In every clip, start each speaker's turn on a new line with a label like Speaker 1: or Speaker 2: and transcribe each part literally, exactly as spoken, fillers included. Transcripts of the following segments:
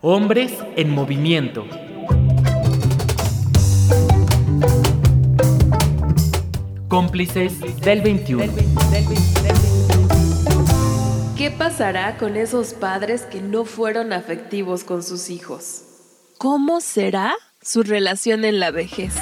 Speaker 1: Hombres en movimiento. Cómplices del veintiuno.
Speaker 2: ¿Qué pasará con esos padres que no fueron afectivos con sus hijos? ¿Cómo será su relación en la vejez?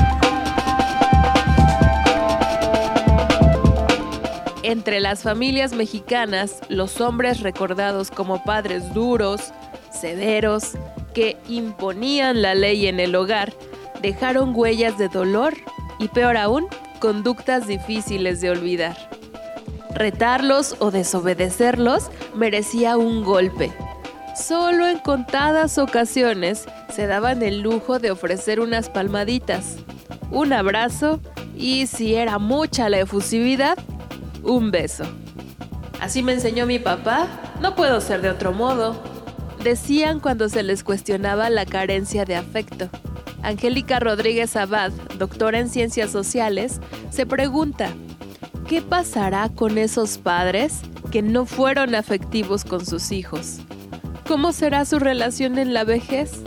Speaker 2: Entre las familias mexicanas, los hombres recordados como padres duros, severos, que imponían la ley en el hogar, dejaron huellas de dolor y, peor aún, conductas difíciles de olvidar. Retarlos o desobedecerlos merecía un golpe. Solo en contadas ocasiones se daban el lujo de ofrecer unas palmaditas, un abrazo y, si era mucha la efusividad, un beso. Así me enseñó mi papá, no puedo ser de otro modo, decían cuando se les cuestionaba la carencia de afecto. Angélica Rodríguez Abad, doctora en Ciencias Sociales, se pregunta: ¿qué pasará con esos padres que no fueron afectivos con sus hijos? ¿Cómo será su relación en la vejez?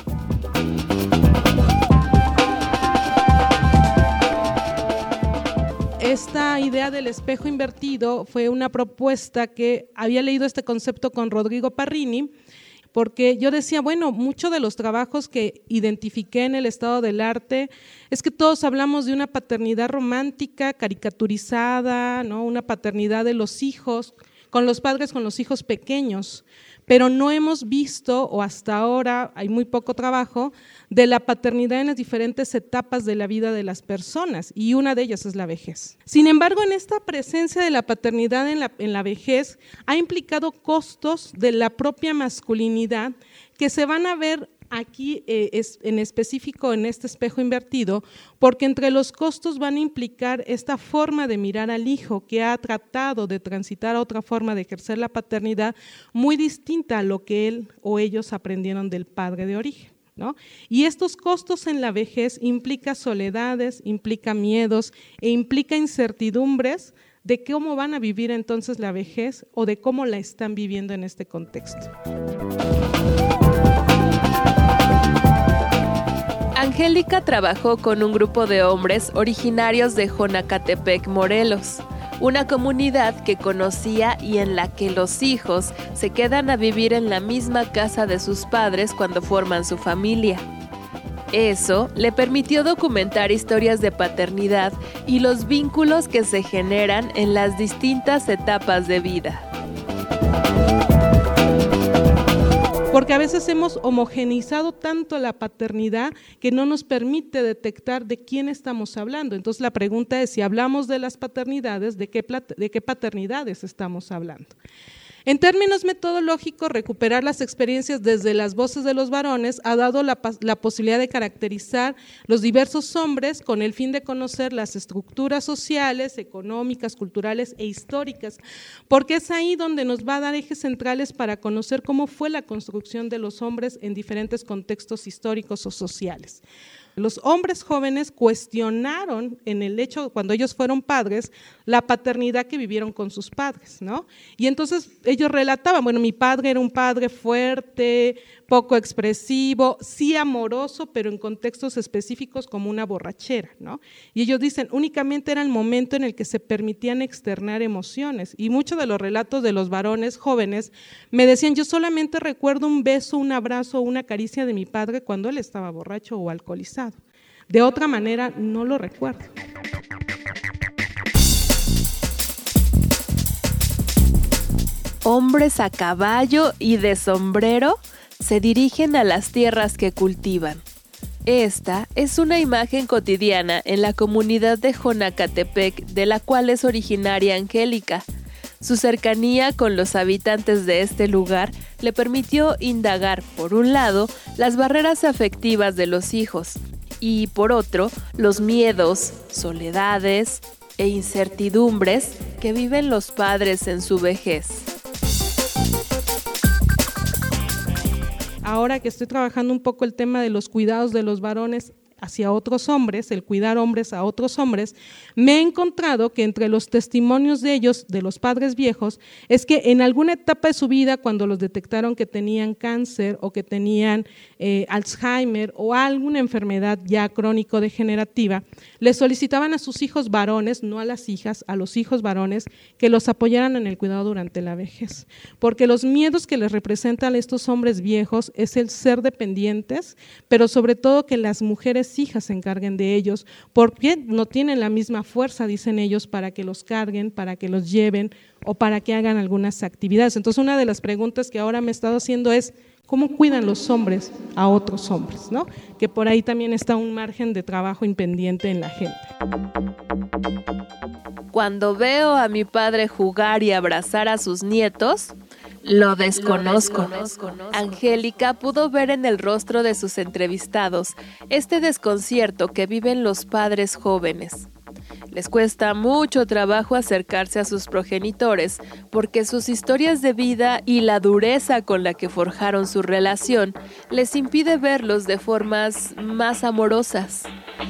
Speaker 3: Esta idea del espejo invertido fue una propuesta que había leído este concepto con Rodrigo Parrini, porque yo decía, bueno, muchos de los trabajos que identifiqué en el estado del arte es que todos hablamos de una paternidad romántica, caricaturizada, ¿no? Una paternidad de los hijos, con los padres con los hijos pequeños, pero no hemos visto, o hasta ahora hay muy poco trabajo, de la paternidad en las diferentes etapas de la vida de las personas, y una de ellas es la vejez. Sin embargo, en esta presencia de la paternidad en la, en la vejez ha implicado costos de la propia masculinidad que se van a ver aquí eh, es, en específico en este espejo invertido, porque entre los costos van a implicar esta forma de mirar al hijo que ha tratado de transitar a otra forma de ejercer la paternidad muy distinta a lo que él o ellos aprendieron del padre de origen, ¿no? Y estos costos en la vejez implica soledades, implica miedos e implica incertidumbres de cómo van a vivir entonces la vejez o de cómo la están viviendo en este contexto.
Speaker 2: Angélica trabajó con un grupo de hombres originarios de Jonacatepec, Morelos, una comunidad que conocía y en la que los hijos se quedan a vivir en la misma casa de sus padres cuando forman su familia. Eso le permitió documentar historias de paternidad y los vínculos que se generan en las distintas etapas de vida.
Speaker 3: Porque a veces hemos homogeneizado tanto la paternidad que no nos permite detectar de quién estamos hablando. Entonces la pregunta es, si hablamos de las paternidades, ¿de qué, de qué paternidades estamos hablando? En términos metodológicos, recuperar las experiencias desde las voces de los varones ha dado la, la posibilidad de caracterizar los diversos hombres con el fin de conocer las estructuras sociales, económicas, culturales e históricas, porque es ahí donde nos va a dar ejes centrales para conocer cómo fue la construcción de los hombres en diferentes contextos históricos o sociales. Los hombres jóvenes cuestionaron en el hecho, cuando ellos fueron padres, la paternidad que vivieron con sus padres, ¿no? Y entonces ellos relataban, bueno, mi padre era un padre fuerte, poco expresivo, sí amoroso, pero en contextos específicos como una borrachera, ¿no? Y ellos dicen, únicamente era el momento en el que se permitían externar emociones. Y muchos de los relatos de los varones jóvenes me decían, yo solamente recuerdo un beso, un abrazo, una caricia de mi padre cuando él estaba borracho o alcoholizado. De otra manera, no lo recuerdo.
Speaker 2: Hombres a caballo y de sombrero se dirigen a las tierras que cultivan. Esta es una imagen cotidiana en la comunidad de Jonacatepec, de la cual es originaria Angélica. Su cercanía con los habitantes de este lugar le permitió indagar, por un lado, las barreras afectivas de los hijos y, por otro, los miedos, soledades e incertidumbres que viven los padres en su vejez.
Speaker 3: Ahora que estoy trabajando un poco el tema de los cuidados de los varones hacia otros hombres, el cuidar hombres a otros hombres, me he encontrado que entre los testimonios de ellos, de los padres viejos, es que en alguna etapa de su vida, cuando los detectaron que tenían cáncer o que tenían eh, Alzheimer o alguna enfermedad ya crónico-degenerativa, les solicitaban a sus hijos varones, no a las hijas, a los hijos varones, que los apoyaran en el cuidado durante la vejez. Porque los miedos que les representan a estos hombres viejos es el ser dependientes, pero sobre todo que las mujeres hijas se encarguen de ellos, porque no tienen la misma fuerza, dicen ellos, para que los carguen, para que los lleven o para que hagan algunas actividades. Entonces, una de las preguntas que ahora me he estado haciendo es, ¿cómo cuidan los hombres a otros hombres? ¿No? Que por ahí también está un margen de trabajo impendiente en la gente.
Speaker 2: Cuando veo a mi padre jugar y abrazar a sus nietos, lo desconozco. Lo desconozco. Angélica pudo ver en el rostro de sus entrevistados este desconcierto que viven los padres jóvenes. Les cuesta mucho trabajo acercarse a sus progenitores porque sus historias de vida y la dureza con la que forjaron su relación les impide verlos de formas más amorosas.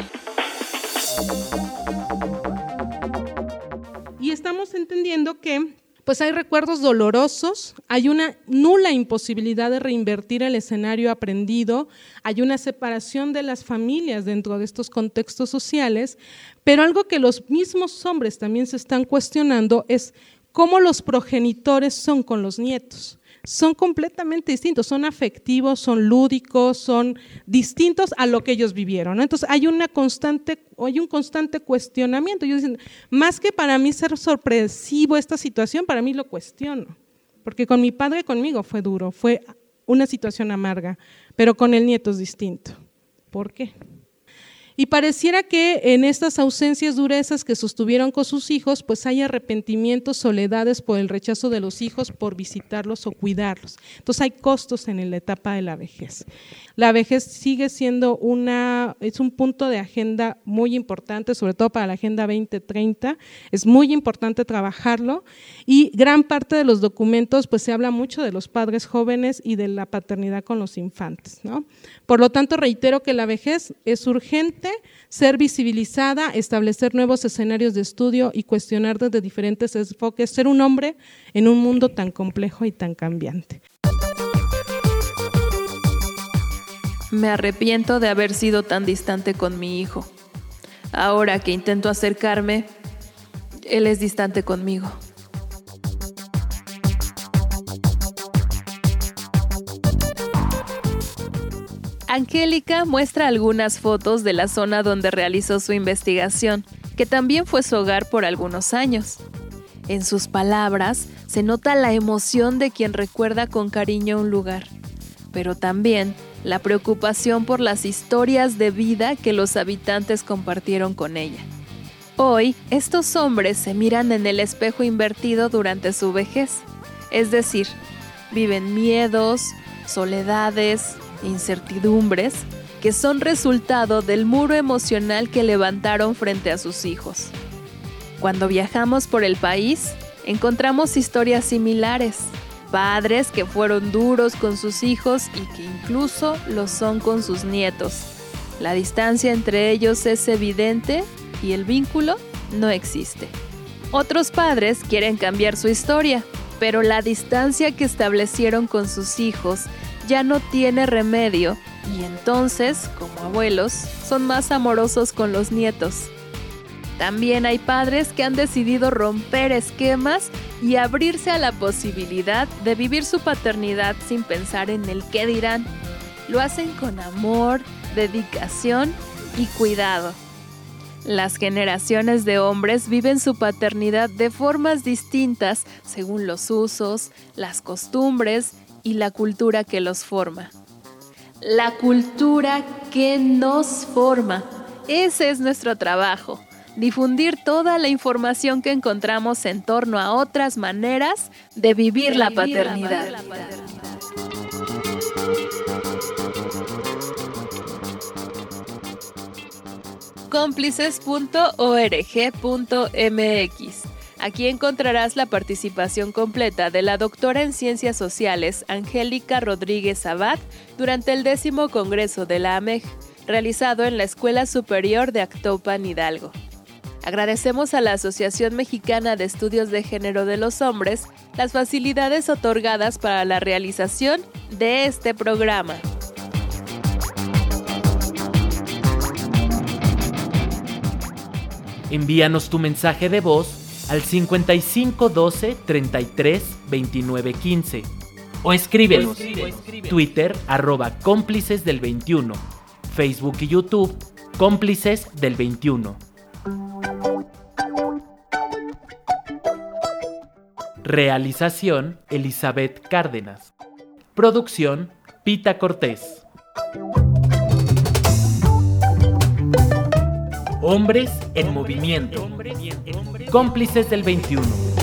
Speaker 3: Y estamos entendiendo que pues hay recuerdos dolorosos, hay una nula imposibilidad de reinvertir el escenario aprendido, hay una separación de las familias dentro de estos contextos sociales, pero algo que los mismos hombres también se están cuestionando es cómo los progenitores son con los nietos. Son completamente distintos, son afectivos, son lúdicos, son distintos a lo que ellos vivieron, ¿no? Entonces hay una constante, hay un constante cuestionamiento. Yo dicen, más que para mí ser sorpresivo esta situación, para mí lo cuestiono, porque con mi padre conmigo fue duro, fue una situación amarga, pero con el nieto es distinto. ¿Por qué? Y pareciera que en estas ausencias, durezas que sostuvieron con sus hijos, pues hay arrepentimientos, soledades por el rechazo de los hijos por visitarlos o cuidarlos. Entonces hay costos en la etapa de la vejez. La vejez sigue siendo una, es un punto de agenda muy importante, sobre todo para la Agenda veinte treinta, es muy importante trabajarlo y gran parte de los documentos pues se habla mucho de los padres jóvenes y de la paternidad con los infantes, ¿no? Por lo tanto, reitero que la vejez es urgente, ser visibilizada, establecer nuevos escenarios de estudio y cuestionar desde diferentes enfoques, ser un hombre en un mundo tan complejo y tan cambiante.
Speaker 2: Me arrepiento de haber sido tan distante con mi hijo. Ahora que intento acercarme, él es distante conmigo. Angélica muestra algunas fotos de la zona donde realizó su investigación, que también fue su hogar por algunos años. En sus palabras se nota la emoción de quien recuerda con cariño un lugar, pero también la preocupación por las historias de vida que los habitantes compartieron con ella. Hoy, estos hombres se miran en el espejo invertido durante su vejez, es decir, viven miedos, soledades, incertidumbres que son resultado del muro emocional que levantaron frente a sus hijos. Cuando viajamos por el país, encontramos historias similares, padres que fueron duros con sus hijos y que incluso lo son con sus nietos. La distancia entre ellos es evidente y el vínculo no existe. Otros padres quieren cambiar su historia, pero la distancia que establecieron con sus hijos ya no tiene remedio y entonces, como abuelos, son más amorosos con los nietos. También hay padres que han decidido romper esquemas y abrirse a la posibilidad de vivir su paternidad sin pensar en el qué dirán. Lo hacen con amor, dedicación y cuidado. Las generaciones de hombres viven su paternidad de formas distintas según los usos, las costumbres y la cultura que los forma. La cultura que nos forma. Ese es nuestro trabajo. Difundir toda la información que encontramos en torno a otras maneras de vivir, de la, vivir paternidad. la paternidad. cómplices punto org punto m x. Aquí encontrarás la participación completa de la doctora en Ciencias Sociales Angélica Rodríguez Abad durante el décimo Congreso de la A M E G, realizado en la Escuela Superior de Actopan, Hidalgo. Agradecemos a la Asociación Mexicana de Estudios de Género de los Hombres las facilidades otorgadas para la realización de este programa.
Speaker 1: Envíanos tu mensaje de voz al cincuenta y cinco doce treinta y tres veintinueve quince o escríbenos Twitter arroba cómplices del veintiuno, Facebook y YouTube cómplices del veintiuno. Realización Elizabeth Cárdenas. Producción Pita Cortés. Hombres en movimiento. Cómplices del veintiuno.